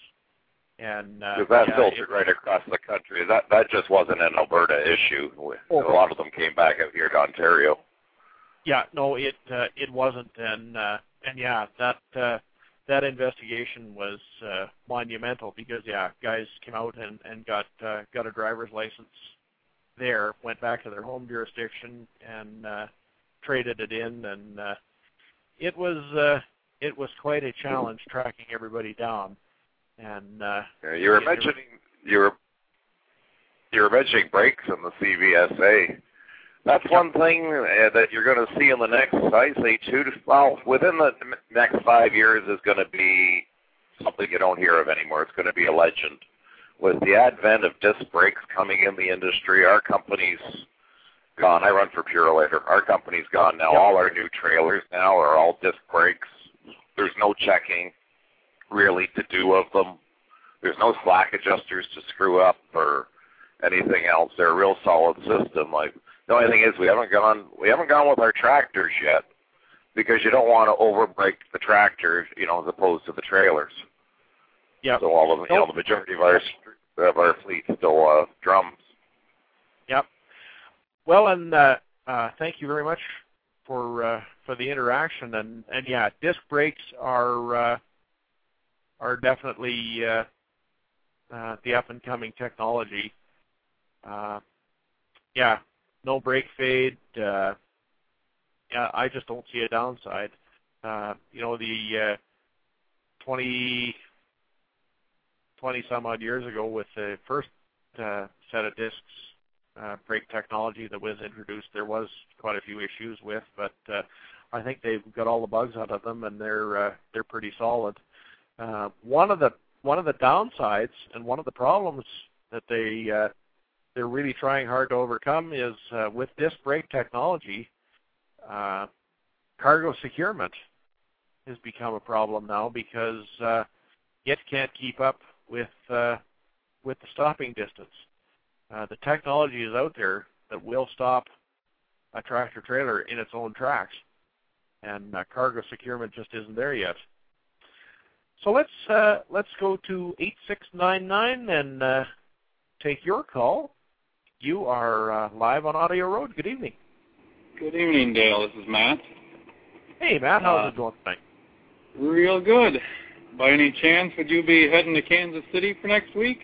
And uh, because that yeah, filtered it, right across the country. That that just wasn't an Alberta issue. Oh, a lot of them came back out here to Ontario. Yeah, no, it uh, it wasn't, and uh, and yeah, that uh, that investigation was uh, monumental because yeah, guys came out and and got uh, got a driver's license there, went back to their home jurisdiction and uh, traded it in, and uh, it was uh, it was quite a challenge tracking everybody down. And uh, yeah, you were mentioning you were you were mentioning brakes in the C V S A. That's yep. one thing uh, that you're going to see in the next, I say, two to well, within the next five years is going to be something you don't hear of anymore. It's going to be a legend. With the advent of disc brakes coming in the industry, our company's gone. I run for Purolator. Our company's gone now. Yep. All our new trailers now are all disc brakes. There's no checking really to do of them. There's no slack adjusters to screw up or anything else. They're a real solid system. Like the only thing is we haven't gone we haven't gone with our tractors yet because you don't want to overbrake the tractor, you know, as opposed to the trailers. Yeah. So all of you know the majority of our of our fleet still uh, drums. Yep. Well, and uh, uh, thank you very much for uh, for the interaction. And, and yeah, disc brakes are uh, are definitely uh, uh, the up and coming technology. Uh, yeah, no brake fade. Uh, uh, I just don't see a downside. Uh, you know, the uh, twenty, twenty some odd years ago with the first uh, set of discs uh, brake technology that was introduced, there was quite a few issues with, but uh, I think they've got all the bugs out of them, and they're uh, they're pretty solid. Uh, one of the one of the downsides and one of the problems that they uh, they're really trying hard to overcome is uh, with disc brake technology, uh, cargo securement has become a problem now because uh, it can't keep up with uh, with the stopping distance. Uh, the technology is out there that will stop a tractor trailer in its own tracks, and uh, cargo securement just isn't there yet. So let's uh, let's go to eight six nine nine and uh, take your call. You are uh, live on Audio Road. Good evening. Good evening, Dale. This is Matt. Hey, Matt. How's uh, it going tonight? Real good. By any chance, would you be heading to Kansas City for next week?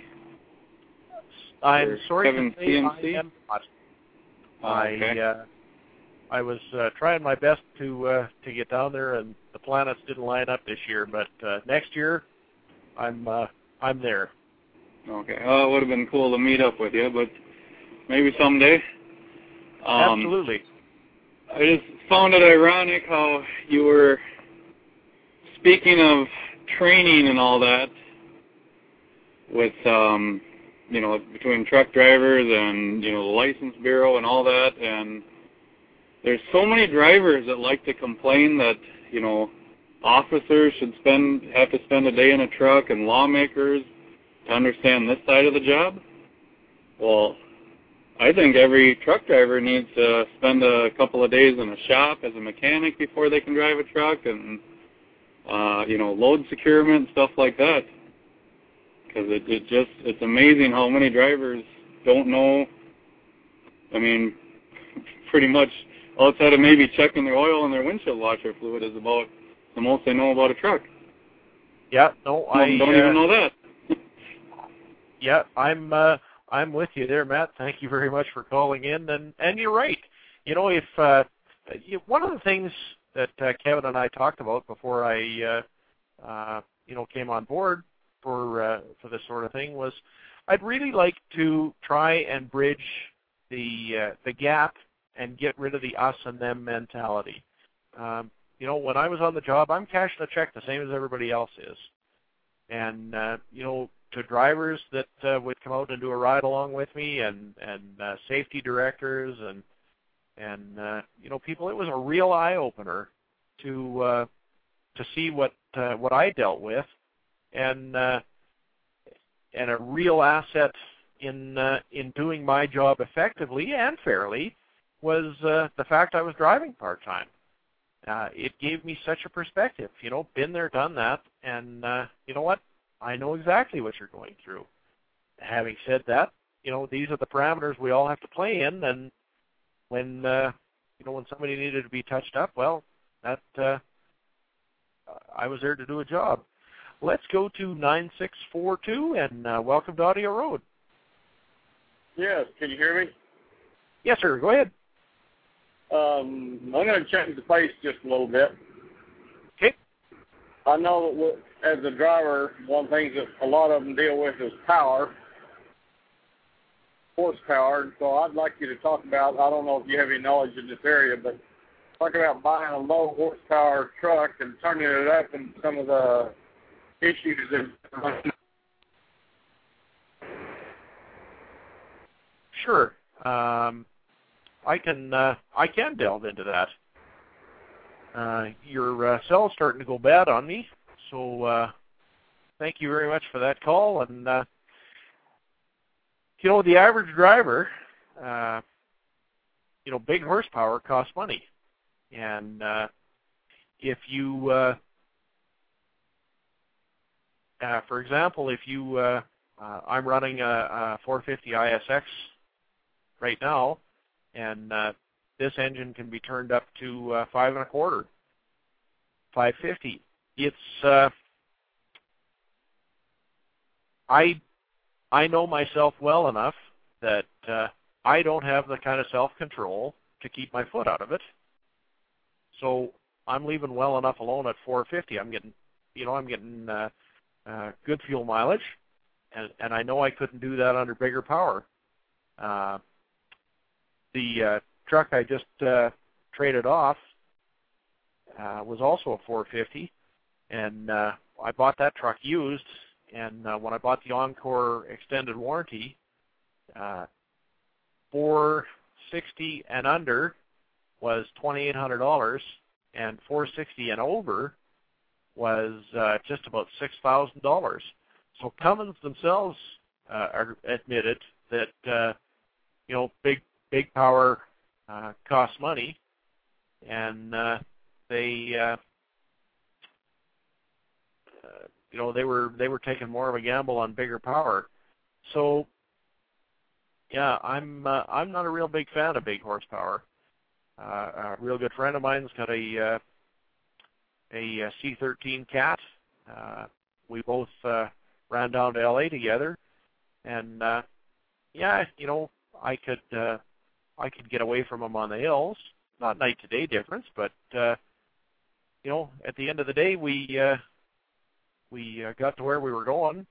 I'm sorry Kevin to say C M C? I am not. Oh, I okay. uh, I was uh, trying my best to uh, to get down there, and the planets didn't line up this year. But uh, next year, I'm uh, I'm there. Okay. Well, it would have been cool to meet up with you, but maybe someday. Um, Absolutely. I just found it ironic how you were speaking of training and all that with, um, you know, between truck drivers and, you know, the license bureau and all that. And there's so many drivers that like to complain that, you know, officers should spend, have to spend a day in a truck and lawmakers to understand this side of the job. Well, I think every truck driver needs to spend a couple of days in a shop as a mechanic before they can drive a truck, and, uh, you know, load securement, stuff like that. Because it, it just, it's amazing how many drivers don't know, I mean, pretty much outside of maybe checking their oil and their windshield washer fluid is about the most they know about a truck. Yeah, no, Some I don't uh, even know that. yeah, I'm uh, I'm with you there, Matt. Thank you very much for calling in, and and you're right. You know, if uh, you, one of the things that uh, Kevin and I talked about before I uh, uh, you know came on board for uh, for this sort of thing was I'd really like to try and bridge the uh, the gap and get rid of the us and them mentality. Um, you know, when I was on the job, I'm cashing a check the same as everybody else is, and uh, you know. To drivers that uh, would come out and do a ride along with me, and and uh, safety directors, and and uh, you know people. It was a real eye opener to uh, to see what uh, what I dealt with, and uh, and a real asset in uh, in doing my job effectively and fairly was uh, the fact I was driving part time. Uh, it gave me such a perspective. You know, been there, done that, and uh, you know what. I know exactly what you're going through. Having said that, you know, these are the parameters we all have to play in, and when, uh, you know, when somebody needed to be touched up, well, that, uh, I was there to do a job. Let's go to nine six four two, and uh, welcome to Audio Road. Yes, can you hear me? Yes, sir, go ahead. Um, I'm going to change the pace just a little bit. Okay. I know that we're, as a driver, one thing that a lot of them deal with is power, horsepower. So I'd like you to talk about, I don't know if you have any knowledge in this area, but talk about buying a low horsepower truck and turning it up and some of the issues that. Sure. Um, I can uh, I can delve into that. Uh, your uh, cell's starting to go bad on me, so uh, thank you very much for that call. And uh, you know, the average driver, uh, you know, big horsepower costs money, and uh, if you, uh, uh, for example, if you, uh, uh, I'm running a, a four fifty I S X right now, and uh, this engine can be turned up to uh, five and a quarter, five fifty. It's uh, I I know myself well enough that uh, I don't have the kind of self-control to keep my foot out of it. So I'm leaving well enough alone at four fifty. I'm getting, you know, I'm getting uh, uh, good fuel mileage, and, and I know I couldn't do that under bigger power. Uh, the uh, truck I just uh, traded off uh, was also a four fifty, and uh, I bought that truck used, and uh, when I bought the Encore extended warranty, uh, four sixty and under was twenty-eight hundred dollars, and four sixty and over was uh, just about six thousand dollars. So Cummins themselves uh, are admitted that uh, you know big big power uh, costs money, and uh, they uh, uh, you know they were they were taking more of a gamble on bigger power. So yeah, I'm uh, I'm not a real big fan of big horsepower. Uh, a real good friend of mine's got a uh, a, a C thirteen Cat. Uh, we both uh, ran down to L A together, and uh, yeah, you know, I could uh, I could get away from him on the hills. Not night to day difference, but uh, you know, at the end of the day, we uh, we uh, got to where we were going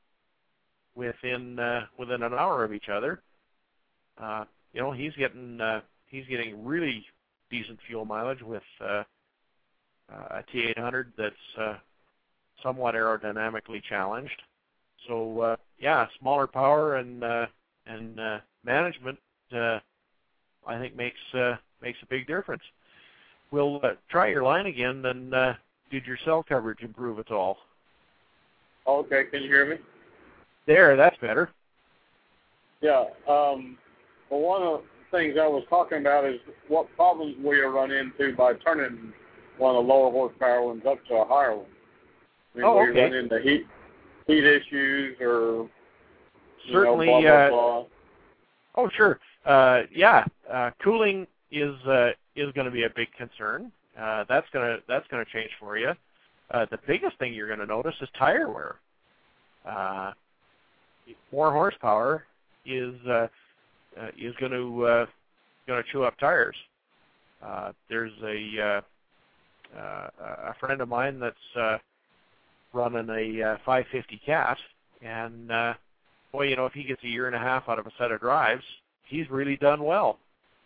within uh, within an hour of each other. Uh, you know, he's getting uh, he's getting really decent fuel mileage with uh, uh, a T eight hundred that's uh, somewhat aerodynamically challenged. So uh, yeah, smaller power and uh, and uh, management, uh, I think makes uh, makes a big difference. We'll uh, try your line again. And uh, did your cell coverage improve at all? Okay, can you hear me? There, that's better. Yeah. Um, well, one of the things I was talking about is what problems we run into by turning one of the lower horsepower ones up to a higher one. I mean, oh, we okay. run into heat heat issues or certainly. You know, blah, blah, uh, blah. Oh, sure. Uh, yeah, uh, cooling is uh, is going to be a big concern. Uh, that's gonna that's gonna change for you. Uh, the biggest thing you're going to notice is tire wear. Uh, more horsepower is uh, uh, is going to uh, going to chew up tires. Uh, there's a uh, uh, a friend of mine that's uh, running a uh, five fifty Cat, and uh, boy, you know, if he gets a year and a half out of a set of drives, he's really done well.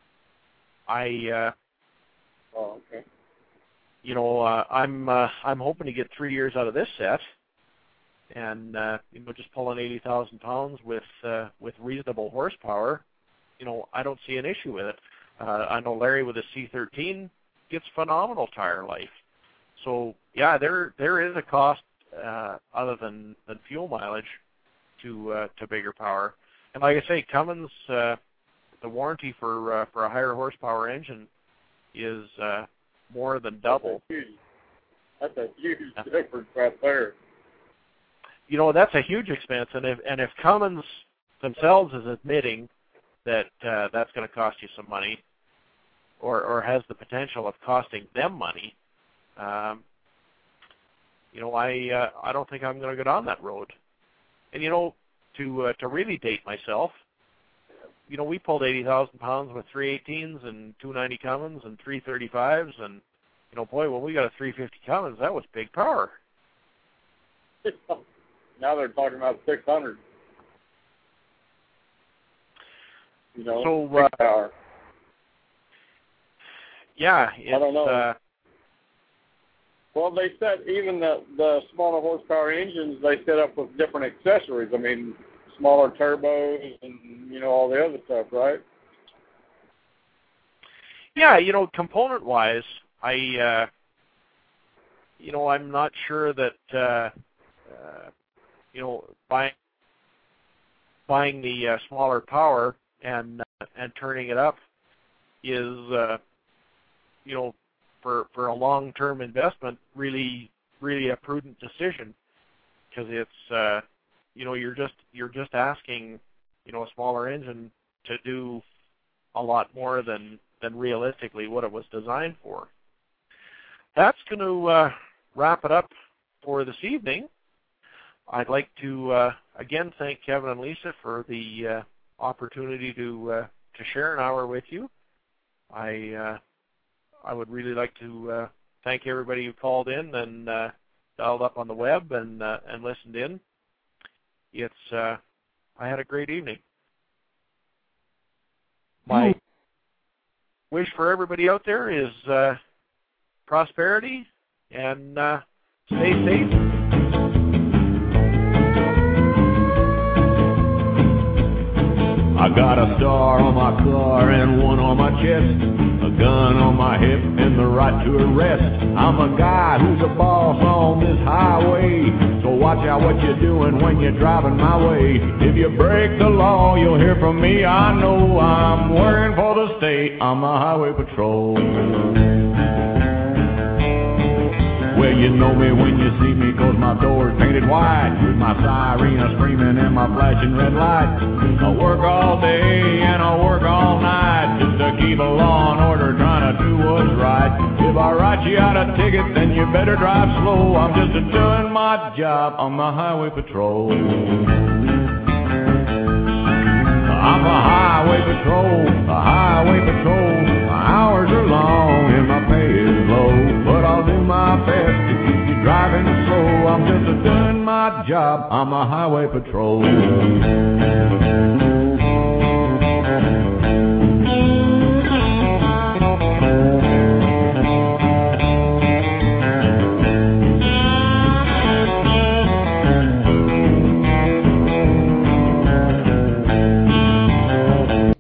I, uh, oh, okay. you know, uh, I'm uh, I'm hoping to get three years out of this set, and uh, you know, just pulling eighty thousand pounds with uh, with reasonable horsepower, you know, I don't see an issue with it. Uh, I know Larry with a C thirteen gets phenomenal tire life. So yeah, there there is a cost uh, other than, than fuel mileage to uh, to bigger power. And like I say, Cummins, uh, the warranty for uh, for a higher horsepower engine is uh, more than double. That's a huge, that's a huge difference right there. You know, that's a huge expense, and if and if Cummins themselves is admitting that uh, that's going to cost you some money, or or has the potential of costing them money, um, you know, I uh, I don't think I'm going to go down that road. And you know, to uh, to really date myself, you know, we pulled eighty thousand pounds with three eighteens and two ninety Cummins and three thirty-fives, and you know, boy, when we got a three fifty Cummins, that was big power. Now they're talking about six hundred. You know, so, big uh, power. Yeah, it's, I don't know. Uh, well, they set even the the smaller horsepower engines. They set up with different accessories. I mean, smaller turbos and you know all the other stuff, right? Yeah, you know, component-wise, I uh, you know I'm not sure that uh, uh, you know buying buying the uh, smaller power and uh, and turning it up is uh, you know for for a long-term investment really really a prudent decision, because it's uh, you know you're just you're just asking you know a smaller engine to do a lot more than than realistically what it was designed for. That's going to uh, wrap it up for this evening. I'd like to uh, again thank Kevin and Lisa for the uh, opportunity to uh, to share an hour with you. I uh, I would really like to uh, thank everybody who called in and uh, dialed up on the web and uh, and listened in. It's uh, I had a great evening. My wish for everybody out there is uh, prosperity and uh, stay safe. I got a star on my car and one on my chest, a gun on my hip and the right to arrest. I'm a guy who's a boss on this highway, so watch out what you're doing when you're driving my way. If you break the law, you'll hear from me, I know. I'm working for the state on the highway patrol. Well, you know me when you see me, 'cause my door's painted white, with my siren screaming and my flashing red light. I work all day and I work all night, just to keep a law and order, trying to do what's right. If I write you out a ticket, then you better drive slow. I'm just a doing my job on the highway patrol. I'm a highway patrol, a highway patrol. My hours are long and my pay is low, but I'll do my best to keep you driving slow. I'm just a doing my job on my highway patrol.